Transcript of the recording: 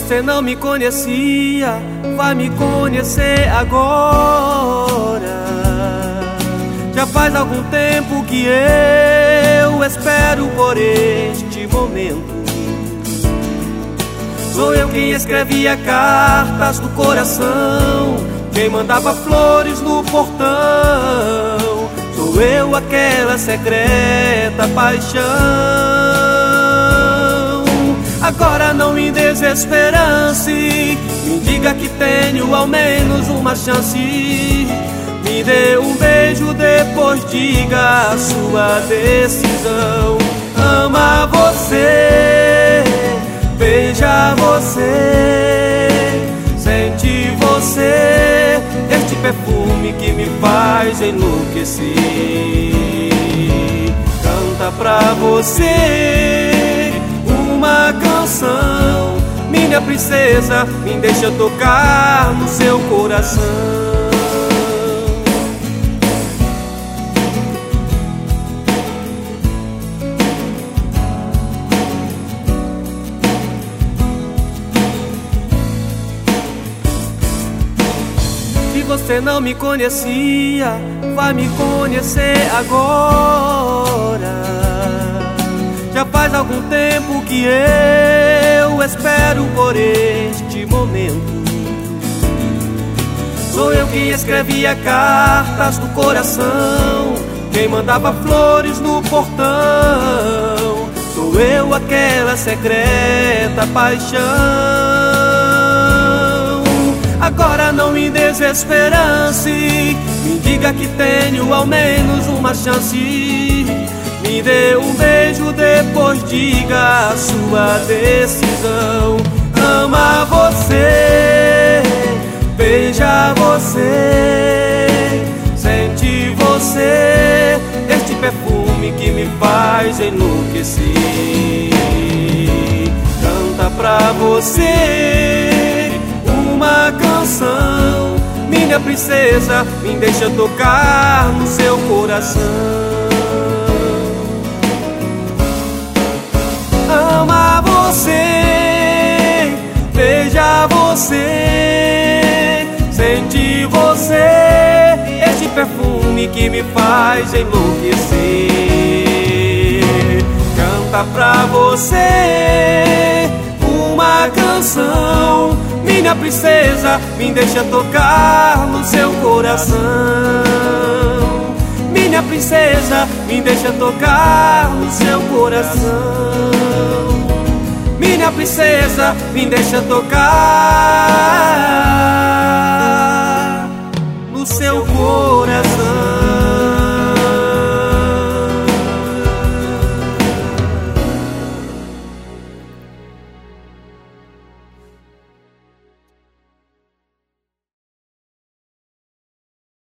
você não me conhecia, vai me conhecer agora. Já faz algum tempo que eu espero por este momento. Sou eu quem escrevia cartas do coração, quem mandava flores no portão. Sou eu aquela secreta paixão. Agora não me desesperance, me diga que tenho ao menos uma chance. Me dê um beijo, depois diga a sua decisão. Ama você, beija você, sente você, este perfume que me faz enlouquecer. Canta pra você uma canção, minha princesa, me deixa tocar no seu coração. Se você não me conhecia, vai me conhecer agora. Já faz algum tempo que eu espero por este momento. Sou eu quem escrevia cartas do coração, quem mandava flores no portão. Sou eu aquela secreta paixão. Agora não me desesperance, me diga que tenho ao menos uma chance. Me dê um beijo, depois diga a sua decisão. Ama você, beija você, sente você, este perfume que me faz enlouquecer. Canta pra você uma canção, minha princesa, me deixa tocar no seu coração. Ama você, beija você, sente você, este perfume que me faz enlouquecer. Canta pra você uma canção, minha princesa, me deixa tocar no seu coração. Minha princesa, me deixa tocar no seu coração. Minha princesa, me deixa tocar.